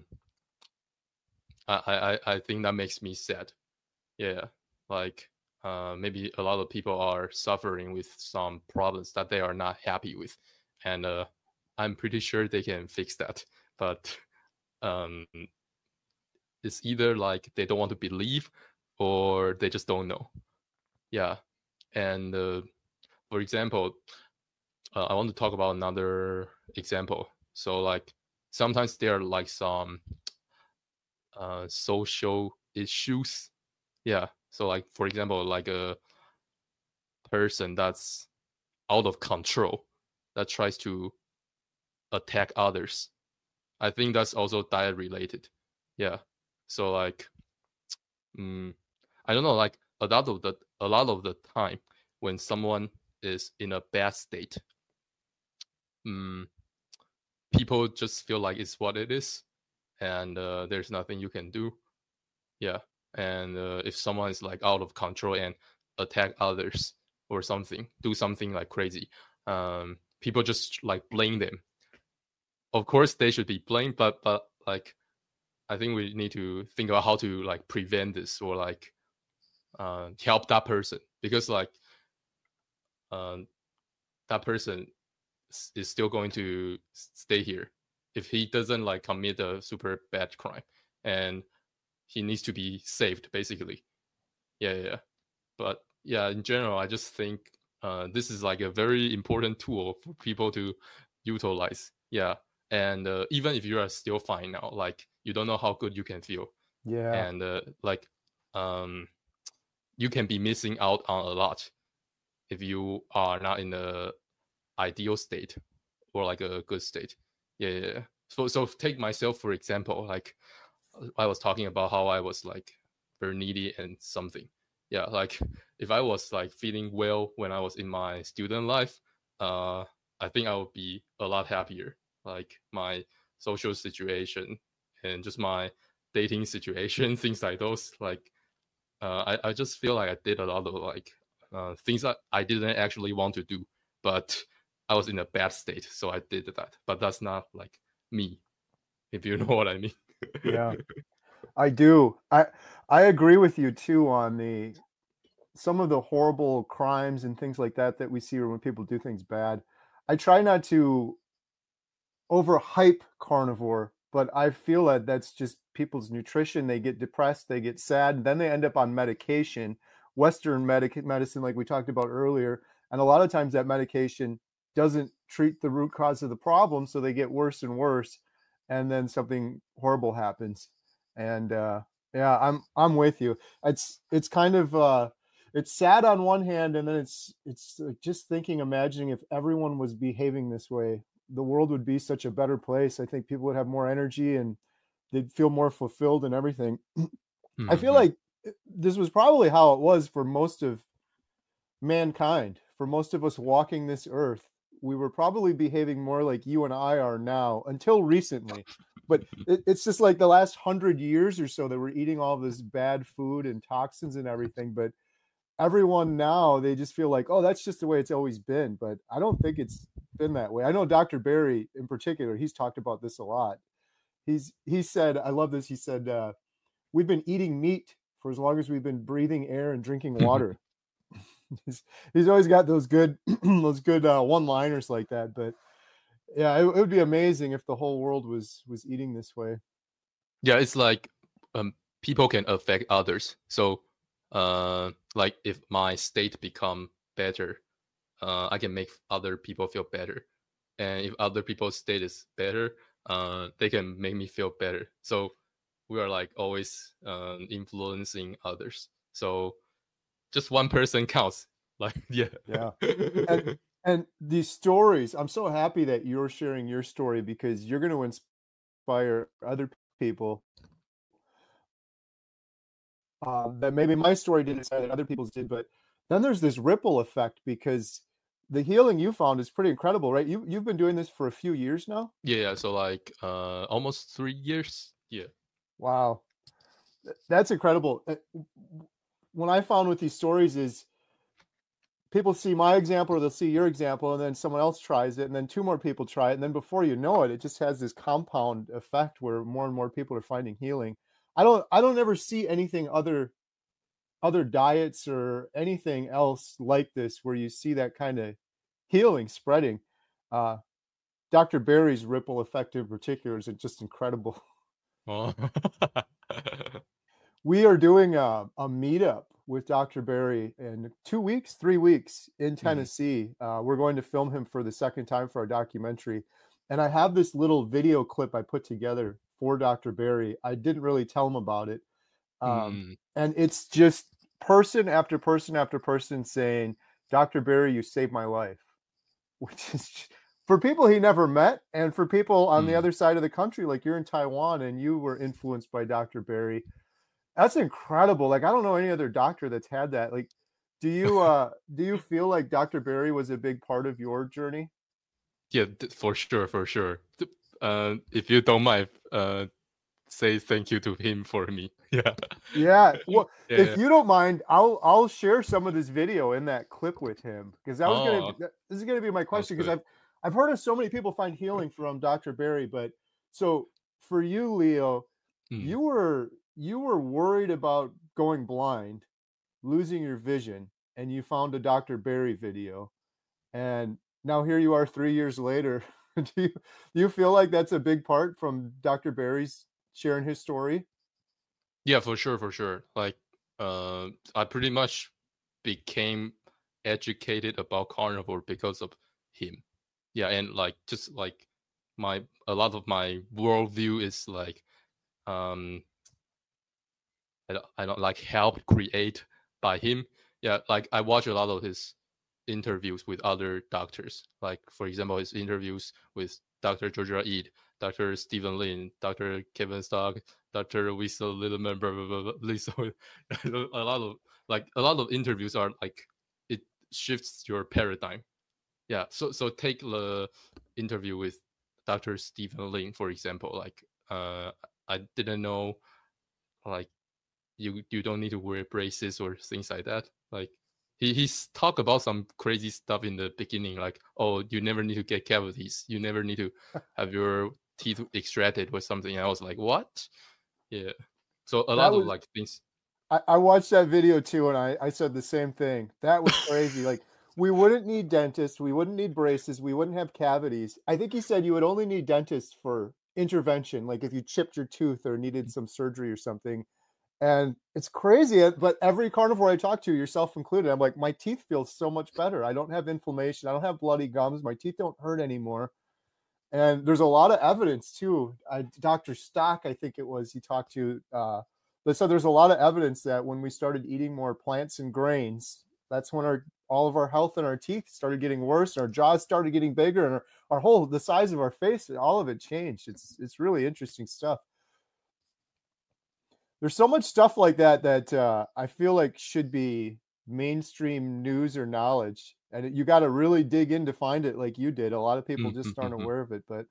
I, I I think that makes me sad. Yeah, like uh, maybe a lot of people are suffering with some problems that they are not happy with, and uh, I'm pretty sure they can fix that. But um, it's either like they don't want to believe, or they just don't know. Yeah, and uh, for example, uh, I want to talk about another example. So like sometimes there are like some uh, social issues. Yeah. So like for example, like a person that's out of control that tries to attack others. I think that's also diet related. Yeah. So like, mm, I don't know, like a lot of the a lot of the time when someone is in a bad state, mm, people just feel like it's what it is, and uh, there's nothing you can do. Yeah, and uh, if someone is like out of control and attack others or something, do something like crazy, um, people just like blame them. Of course, they should be blamed, but but like I think we need to think about how to like prevent this or like uh, help that person, because like um, that person is still going to stay here if he doesn't like commit a super bad crime, and he needs to be saved basically. Yeah, yeah. But yeah, in general, I just think uh, this is like a very important tool for people to utilize. Yeah, and uh, even if you are still fine now, like you don't know how good you can feel.
Yeah.
And uh, like um, you can be missing out on a lot if you are not in the ideal state or like a good state. Yeah, yeah, yeah. So so take myself for example. Like I was talking about how I was like very needy and something. Yeah, like if I was like feeling well when I was in my student life, uh, I think I would be a lot happier. Like my social situation and just my dating situation, things like those. Like uh, I I just feel like I did a lot of like uh, things that I didn't actually want to do, but I was in a bad state, so I did that. But that's not like me, if you know what I mean.
Yeah, I do. I I agree with you too on the some of the horrible crimes and things like that that we see when people do things bad. I try not to overhype carnivore, but I feel that that's just people's nutrition. They get depressed, they get sad, and then they end up on medication, Western medic- medicine, like we talked about earlier. And a lot of times that medication doesn't treat the root cause of the problem, so they get worse and worse, and then something horrible happens. And uh, yeah, I'm I'm with you. It's it's kind of uh, it's sad on one hand, and then it's it's just thinking, imagining if everyone was behaving this way, the world would be such a better place. I think people would have more energy and they'd feel more fulfilled and everything. Mm-hmm. I feel like this was probably how it was for most of mankind. For most of us walking this earth, we were probably behaving more like you and I are now until recently. But it, it's just like the last hundred years or so that we're eating all this bad food and toxins and everything. But everyone now, they just feel like, oh, that's just the way it's always been. But I don't think it's been that way. I know Doctor Berry in particular, he's talked about this a lot. He's he said, I love this. He said, uh, we've been eating meat for as long as we've been breathing air and drinking water. he's, he's always got those good those good uh, one-liners like that. But yeah, it, it would be amazing if the whole world was was eating this way.
Yeah, it's like um, people can affect others. So uh, like if my state become better, uh, I can make other people feel better. And if other people's state is better, uh, they can make me feel better. So we are like always um, influencing others. So just one person counts. Like, yeah.
Yeah. And, and these stories, I'm so happy that you're sharing your story, because you're going to inspire other people. Uh, that maybe my story didn't inspire, that other people's did, but then there's this ripple effect, because the healing you found is pretty incredible, right? You you've been doing this for a few years now.
Yeah, so like uh, almost three years. Yeah.
Wow, that's incredible. What I found with these stories is people see my example or they'll see your example, and then someone else tries it, and then two more people try it, and then before you know it, it just has this compound effect where more and more people are finding healing. I don't I don't ever see anything other other diets or anything else like this where you see that kind of healing spreading. Uh, Doctor Berry's ripple effect in particular is just incredible.
Oh.
We are doing a, a meetup with Doctor Berry in two weeks, three weeks in Tennessee. Mm-hmm. Uh, we're going to film him for the second time for our documentary. And I have this little video clip I put together for Doctor Berry. I didn't really tell him about it. Um, mm. And it's just person after person after person saying, Doctor Berry, you saved my life, which is for people he never met. And for people on mm. the other side of the country, like you're in Taiwan and you were influenced by Doctor Berry. That's incredible. Like, I don't know any other doctor that's had that. Like, do you, uh, do you feel like Doctor Berry was a big part of your journey?
Yeah, for sure. For sure. Uh, if you don't mind, uh, say thank you to him for me. Yeah.
Yeah. Well,
Yeah.
if you don't mind, I'll I'll share some of this video in that clip with him because that was gonna
Oh,
be, that- this is gonna be my
sounds
question because
good.
I've I've heard of so many people find healing from Doctor Barry, but so for you, Leo,
Mm.
you were you were worried about going blind, losing your vision, and you found a Doctor Barry video, and now here you are three years later. do you do you feel like that's a big part from Doctor Barry's sharing his story?
Yeah, for sure, for sure. Like, uh, I pretty much became educated about carnivore because of him. Yeah, and like just like my a lot of my worldview is like um I don't, I don't like help create by him. Yeah, like I watch a lot of his interviews with other doctors. Like for example, his interviews with Doctor Georgia Ede, Doctor Stephen Lin, Doctor Kevin Stock, Doctor Lisa Littleman, blah, blah, blah, blah, Lisa. a lot of like a lot of interviews are like it shifts your paradigm. Yeah. So so take the interview with Doctor Stephen Lin, for example. Like uh I didn't know like you you don't need to wear braces or things like that. Like he he's talked about some crazy stuff in the beginning, like oh you never need to get cavities, you never need to have your teeth extracted or something. I was like what? Yeah. So a
That
lot of
was
like things.
I, I watched that video too, and I, I said the same thing. That was crazy. Like, we wouldn't need dentists, we wouldn't need braces, we wouldn't have cavities. I think he said you would only need dentists for intervention, like if you chipped your tooth or needed some surgery or something. And it's crazy, uh, but every carnivore I talk to, yourself included, I'm like, my teeth feel so much better. I don't have inflammation, I don't have bloody gums, my teeth don't hurt anymore. And there's a lot of evidence too. Uh, Doctor Stock, I think it was, he talked to, uh, that said there's a lot of evidence that when we started eating more plants and grains, that's when our all of our health and our teeth started getting worse, and our jaws started getting bigger, and our, our whole the size of our face, all of it changed. It's it's really interesting stuff. There's so much stuff like that that uh, I feel like should be mainstream news or knowledge, and you got to really dig in to find it, like you did. A lot of people just aren't
Mm-hmm.
aware of it, but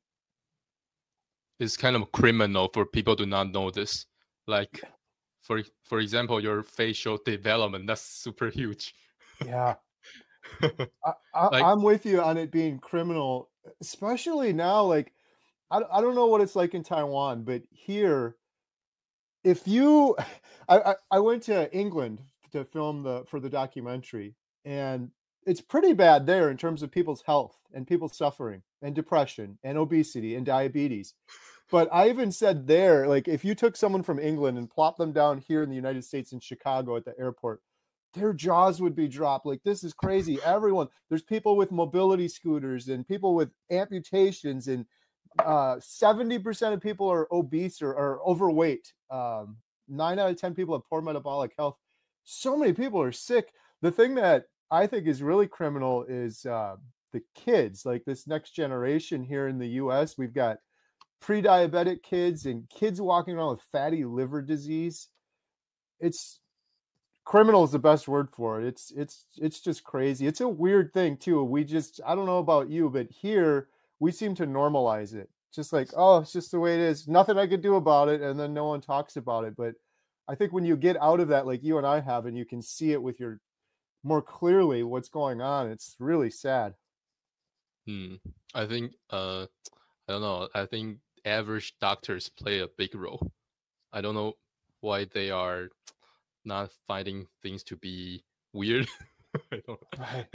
It's kind of criminal for people to not know this. Like for for example, your facial development, that's super huge.
yeah. I, I,
Like
I'm with you on it being criminal, especially now. Like, I, I don't know what it's like in Taiwan, but here, if you, I, I, I went to England to film the for the documentary, and it's pretty bad there in terms of people's health and people suffering and depression and obesity and diabetes. But I even said there, like, if you took someone from England and plopped them down here in the United States in Chicago at the airport, their jaws would be dropped. Like, this is crazy. Everyone, there's people with mobility scooters and people with amputations, and uh, seventy percent of people are obese or, or overweight. Um, nine out of ten people have poor metabolic health. So many people are sick. The thing that I think is really criminal is uh, the kids, like this next generation here in the U S. We've got pre-diabetic kids and kids walking around with fatty liver disease. It's criminal is the best word for it. It's it's it's just crazy. It's a weird thing too. We just I don't know about you, but here we seem to normalize it. Just like, oh, it's just the way it is. Nothing I could do about it, and then no one talks about it. But I think when you get out of that, like you and I have, and you can see it with your more clearly what's going on, it's really sad.
hmm, I think uh I don't know. I think average doctors play a big role. I don't know why they are not finding things to be weird. I don't.
Right.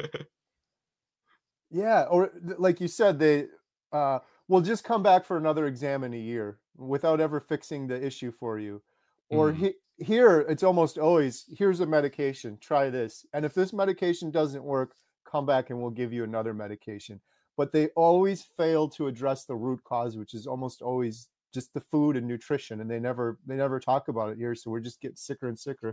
Yeah, or like you said, they uh, will just come back for another exam in a year without ever fixing the issue for you. Or
Mm,
he, here, it's almost always, here's a medication, try this. And if this medication doesn't work, come back and we'll give you another medication. But they always fail to address the root cause, which is almost always just the food and nutrition. And they never they never talk about it here. So we're just getting sicker and sicker.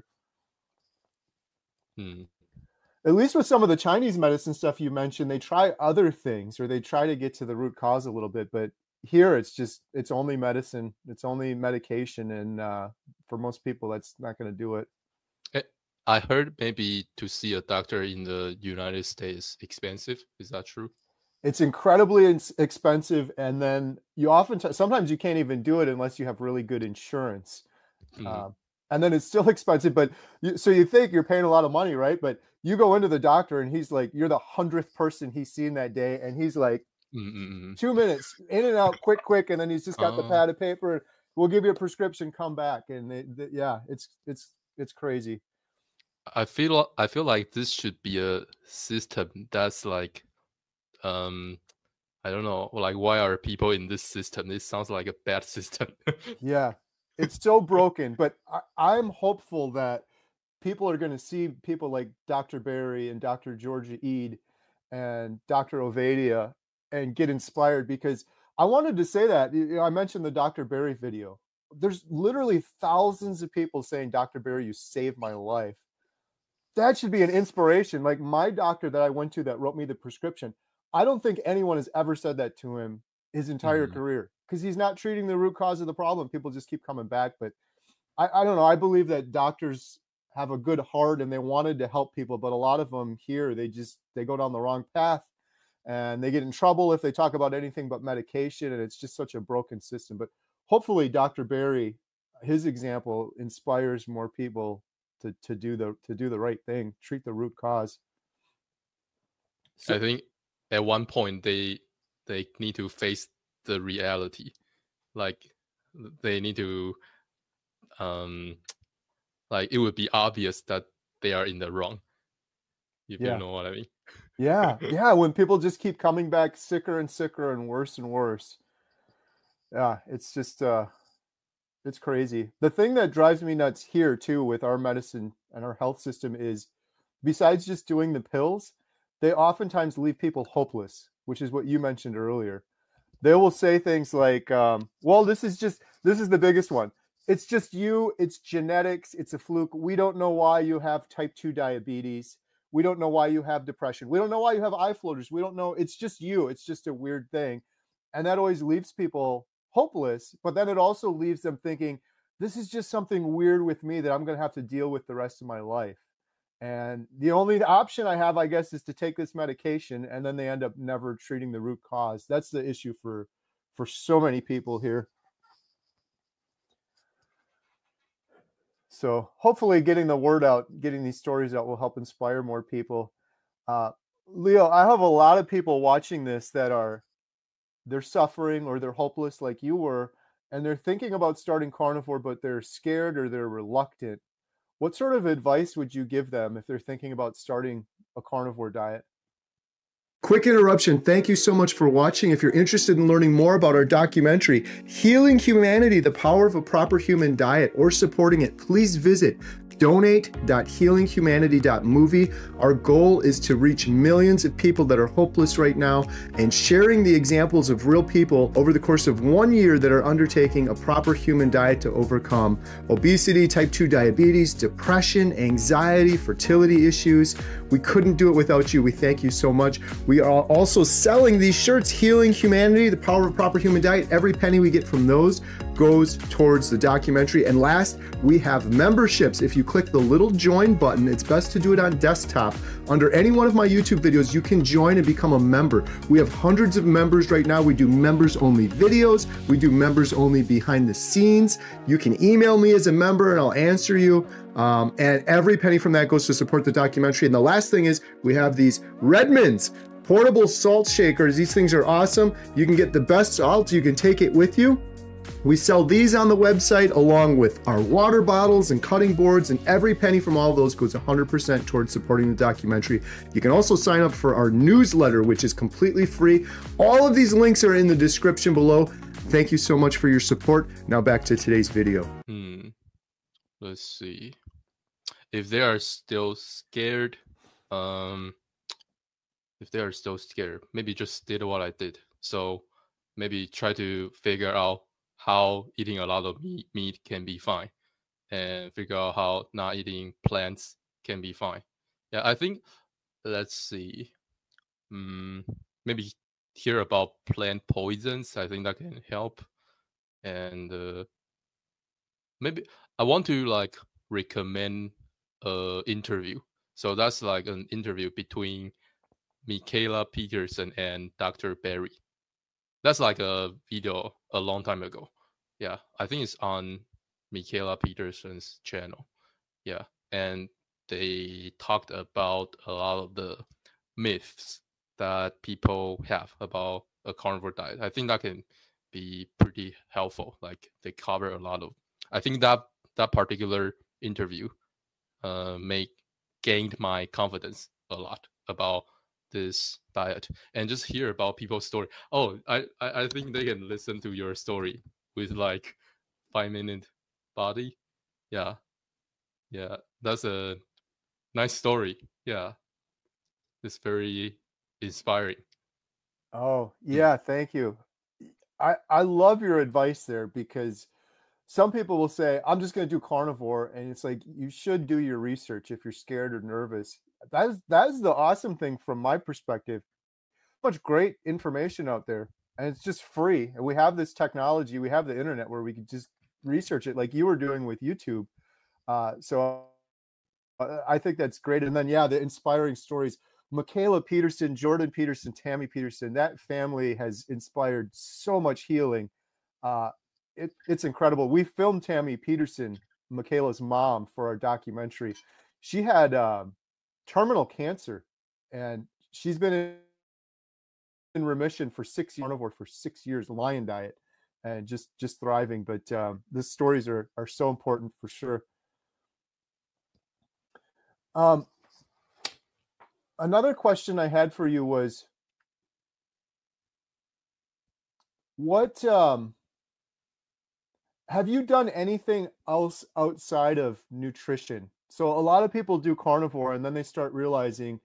mm.
At least with some of the Chinese medicine stuff you mentioned, they try other things or they try to get to the root cause a little bit. But here it's just, it's only medicine, it's only medication. And uh, for most people, that's not going to do it.
Eh, I heard maybe to see a doctor in the United States is expensive. Is that true?
It's incredibly ins- expensive, and then you often t- sometimes you can't even do it unless you have really good insurance.
Mhm.
Um, and then it's still expensive, but you, so you think you're paying a lot of money, right? But you go into the doctor and he's like, you're the hundredth person he's seen that day, and he's like,
Mm-mm.
two minutes in and out, quick, quick, and then he's just got the
Oh.
pad of paper. We'll give you a prescription. Come back, and they, they, yeah, it's it's it's crazy.
I feel I feel like this should be a system that's like, um, I don't know, like why are people in this system? This sounds like a bad system.
Yeah, it's so broken, but I, I'm hopeful that people are going to see people like Doctor Barry and Doctor Georgia Eid and Doctor Ovadia and get inspired, because I wanted to say that, you know, I mentioned the Doctor Barry video. There's literally thousands of people saying, Doctor Barry, you saved my life. That should be an inspiration. Like my doctor that I went to that wrote me the prescription, I don't think anyone has ever said that to him his entire
Mhm.
career, because he's not treating the root cause of the problem. People just keep coming back. But I, I don't know. I believe that doctors have a good heart and they wanted to help people, but a lot of them here, they just they go down the wrong path and they get in trouble if they talk about anything but medication, and it's just such a broken system. But hopefully Doctor Barry, his example inspires more people to to do the to do the right thing, treat the root cause. So,
I think at one point they they need to face the reality, like they need to, um, like it would be obvious that they are in the wrong. If
Yeah.
you know what I mean.
yeah, yeah, when people just keep coming back sicker and sicker and worse and worse. Yeah, it's just uh it's crazy. The thing that drives me nuts here too with our medicine and our health system is, besides just doing the pills, they oftentimes leave people hopeless, which is what you mentioned earlier. They will say things like, um, well, this is just, this is the biggest one. It's just you, it's genetics, it's a fluke. We don't know why you have type two diabetes. We don't know why you have depression. We don't know why you have eye floaters. We don't know. It's just you. It's just a weird thing. And that always leaves people hopeless. But then it also leaves them thinking, this is just something weird with me that I'm going to have to deal with the rest of my life. And the only option I have, I guess, is to take this medication, and then they end up never treating the root cause. That's the issue for for so many people here. So hopefully getting the word out, getting these stories out will help inspire more people. Uh, Leo, I have a lot of people watching this that are, they're suffering or they're hopeless like you were, and they're thinking about starting carnivore, but they're scared or they're reluctant. What sort of advice would you give them if they're thinking about starting a carnivore diet? Quick interruption. Thank you so much for watching. If you're interested in learning more about our documentary, Healing Humanity, The Power of a Proper Human Diet, or supporting it, please visit donate dot healing humanity dot movie. Our goal is to reach millions of people that are hopeless right now, and sharing the examples of real people over the course of one year that are undertaking a proper human diet to overcome obesity, type two diabetes, depression, anxiety, fertility issues. We couldn't do it without you. We thank you so much. We are also selling these shirts, Healing Humanity, The Power of a Proper Human Diet. Every penny we get from those goes towards the documentary. And last, we have memberships. If you click the little join button, it's best to do it on desktop. Under any one of my YouTube videos, you can join and become a member. We have hundreds of members right now. We do members only videos. We do members only behind the scenes. You can email me as a member and I'll answer you. Um, and every penny from that goes to support the documentary. And the last thing is we have these Redmonds portable salt shakers. These things are awesome. You can get the best salt. You can take it with you. We sell these on the website along with our water bottles and cutting boards, and every penny from all of those goes one hundred percent towards supporting the documentary. You can also sign up for our newsletter, which is completely free. All of these links are in the description below. Thank you so much for your support. Now back to today's video.
Hmm. Let's see. If they are still scared, um, if they are still scared, maybe just did what I did. So maybe try to figure out how eating a lot of meat, meat can be fine, and figure out how not eating plants can be fine. Yeah, I think, let's see, um, maybe hear about plant poisons. I think that can help. And uh, maybe I want to like recommend a interview. So that's like an interview between Michaela Peterson and Doctor Barry. That's like a video a long time ago. Yeah, I think it's on Michaela Peterson's channel. Yeah, and they talked about a lot of the myths that people have about a carnivore diet. I think that can be pretty helpful. Like they cover a lot of. I think that that particular interview uh make gained my confidence a lot about this diet and just hear about people's story. Oh, I, I I think they can listen to your story with like five minute body. Yeah. Yeah. That's a nice story. Yeah. It's very inspiring.
Oh, yeah, thank you. I, I love your advice there because some people will say, I'm just going to do carnivore. And it's like, you should do your research if you're scared or nervous. That is, that is the awesome thing from my perspective. Much great information out there and it's just free. And we have this technology, we have the internet where we can just research it like you were doing with YouTube. Uh, so uh, I think that's great. And then, yeah, the inspiring stories. Michaela Peterson, Jordan Peterson, Tammy Peterson, that family has inspired so much healing. Uh, it, it's incredible. We filmed Tammy Peterson, Michaela's mom, for our documentary. She had uh, terminal cancer, and she's been in, in remission for six years, carnivore for six years, Lion diet, and just just thriving. But um, the stories are are so important for sure. Um, Another question I had for you was, what um, have you done anything else outside of nutrition? So a lot of people do carnivore and then they start realizing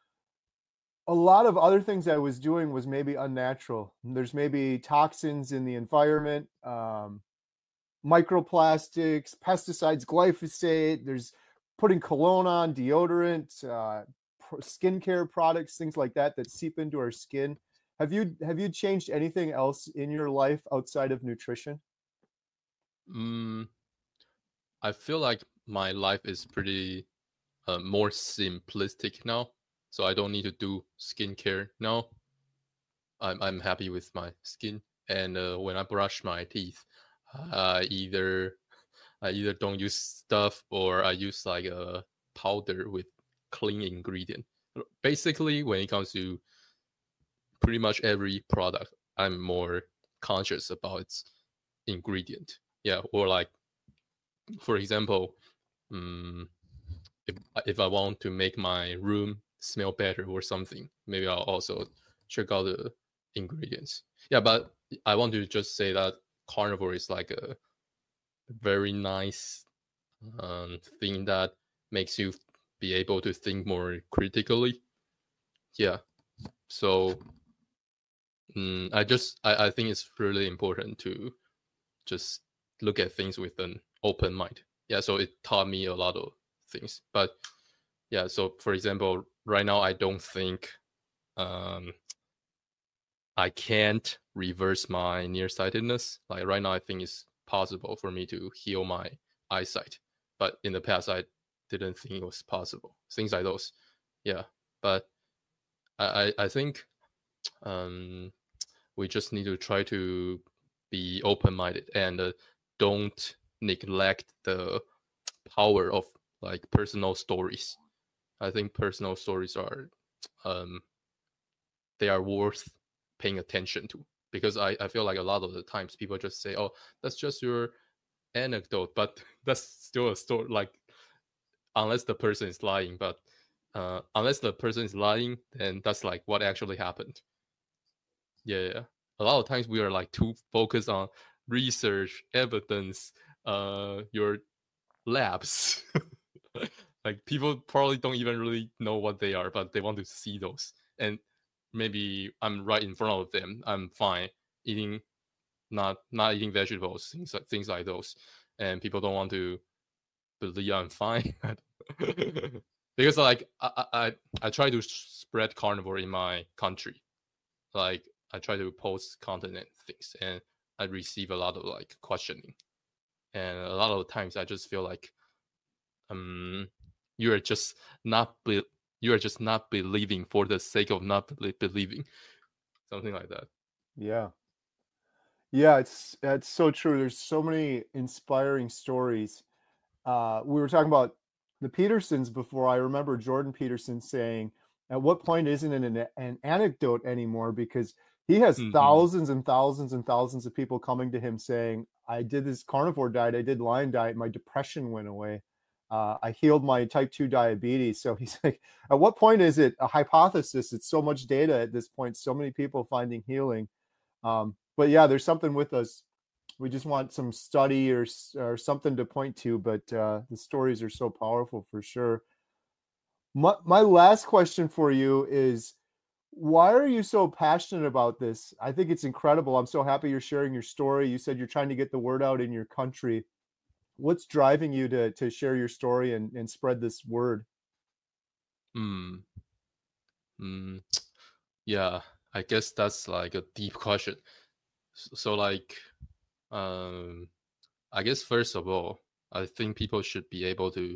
a lot of other things I was doing was maybe unnatural. There's maybe toxins in the environment, um, microplastics, pesticides, glyphosate. There's putting cologne on, deodorant, uh, skincare products, things like that that seep into our skin. Have you have you changed anything else in your life outside of nutrition?
Mm, I feel like my life is pretty uh, more simplistic now, so I don't need to do skincare now. I'm I'm happy with my skin, and uh, when I brush my teeth, I either I either don't use stuff or I use like a powder with clean ingredient. Basically, when it comes to pretty much every product, I'm more conscious about its ingredient. Yeah, or like, for example, um, if if I want to make my room smell better or something, maybe I'll also check out the ingredients. Yeah, but I want to just say that carnivore is like a very nice um, thing that makes you be able to think more critically. Yeah. So um, I just I, I think it's really important to just look at things with an open mind. Yeah. So it taught me a lot of things. But yeah, so for example, right now I don't think um I can't reverse my nearsightedness. Like right now I think it's possible for me to heal my eyesight. But in the past I didn't think it was possible. Things like those. Yeah. But I, I think um, we just need to try to be open-minded and uh, don't neglect the power of like personal stories. I think personal stories are um, they are worth paying attention to, because I, I feel like a lot of the times people just say, oh, that's just your anecdote, but that's still a story. Like, unless the person is lying, but uh, unless the person is lying, then that's like what actually happened. Yeah, yeah. A lot of times we are like too focused on research, evidence, uh, your labs. Like people probably don't even really know what they are, but they want to see those. And maybe I'm right in front of them. I'm fine eating, not not eating vegetables, things like things like those. And people don't want to believe I'm fine. Because like I, I I try to spread carnivore in my country. Like I try to post content and things, and I receive a lot of like questioning. And a lot of times I just feel like um you're just not be- You are just not believing for the sake of not be- believing, something like that.
Yeah. Yeah, it's it's so true. There's so many inspiring stories. Uh, we were talking about the Petersons before. I remember Jordan Peterson saying, "At what point isn't it an, an anecdote anymore?" Because he has
Mhm.
thousands and thousands and thousands of people coming to him saying, "I did this carnivore diet. I did Lion diet. My depression went away. Uh, I healed my type two diabetes." So he's like, "At what point is it a hypothesis? It's so much data at this point. So many people finding healing." Um, but yeah, there's something with us. We just want some study or or something to point to, but uh, the stories are so powerful for sure. My, my last question for you is, why are you so passionate about this? I think it's incredible. I'm so happy you're sharing your story. You said you're trying to get the word out in your country. What's driving you to to share your story and, and spread this word?
Mm. Mm. Yeah, I guess that's like a deep question. So, so like, um, I guess first of all, I think people should be able to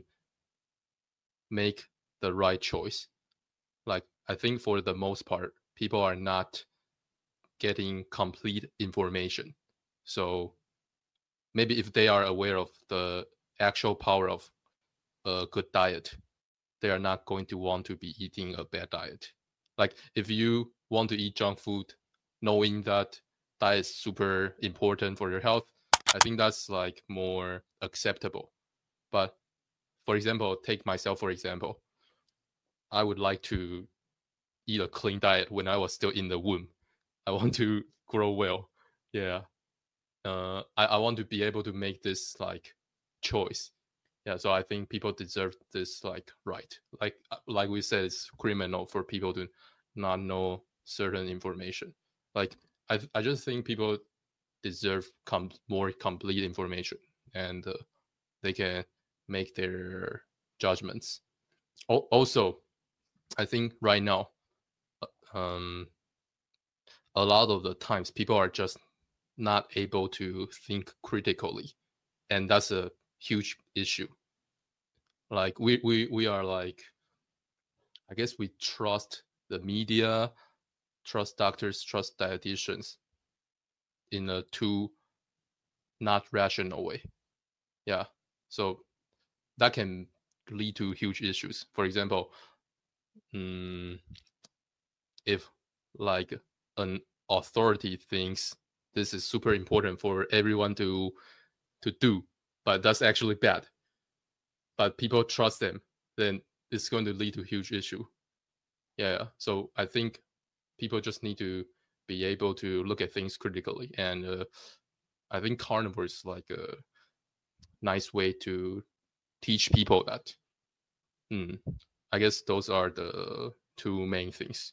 make the right choice. Like, I think for the most part, people are not getting complete information. So maybe if they are aware of the actual power of a good diet, they are not going to want to be eating a bad diet. Like if you want to eat junk food, knowing that that is super important for your health, I think that's like more acceptable. But for example, take myself for example, I would like to eat a clean diet when I was still in the womb. I want to grow well. Yeah. Uh, I, I want to be able to make this like choice. Yeah, so I think people deserve this like right. Like like we said, it's criminal for people to not know certain information. Like I I just think people deserve com- more complete information, and uh, they can make their judgments. O- also, I think right now, um, a lot of the times people are just not able to think critically, and that's a huge issue. Like we we we are like, I guess we trust the media, trust doctors, trust dietitians in a too not rational way. Yeah, so that can lead to huge issues. For example, mm, if like an authority thinks this is super important for everyone to to do, but that's actually bad, but people trust them, then it's going to lead to huge issue. Yeah, so I think people just need to be able to look at things critically, and uh, I think carnivore is like a nice way to teach people that. Mm. I guess those are the two main things.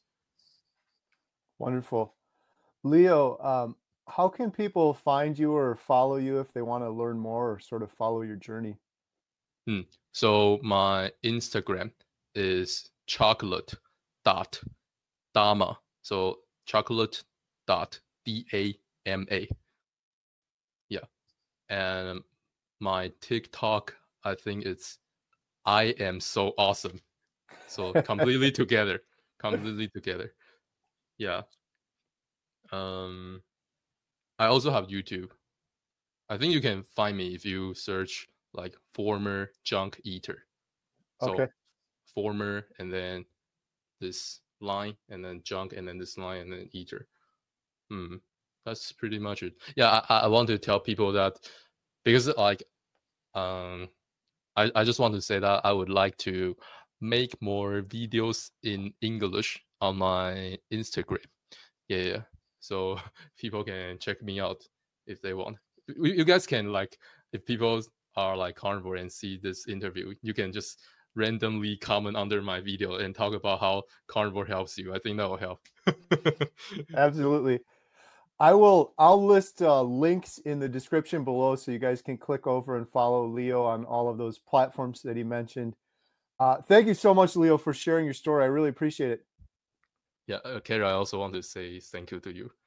Wonderful. Leo, um, how can people find you or follow you if they want to learn more or sort of follow your journey?
Mm. So my Instagram is chocolate dot dama. So chocolate dot d a m a. Yeah, and my TikTok, I think it's I am so awesome. So completely together, completely together. Yeah. Um, I also have YouTube. I think you can find me if you search like former junk eater.
Okay.
So former and then this line and then junk and then this line and then eater. Hmm. That's pretty much it. Yeah, I, I want to tell people that because like um I, I just want to say that I would like to make more videos in English on my Instagram. Yeah, yeah. So people can check me out if they want. You guys can like, if people are like carnivore and see this interview, you can just randomly comment under my video and talk about how carnivore helps you. I think that will help.
Absolutely. I will, I'll list uh, links in the description below so you guys can click over and follow Leo on all of those platforms that he mentioned. Uh, thank you so much, Leo, for sharing your story. I really appreciate it.
Yeah, uh, Kara, I also want to say thank you to you.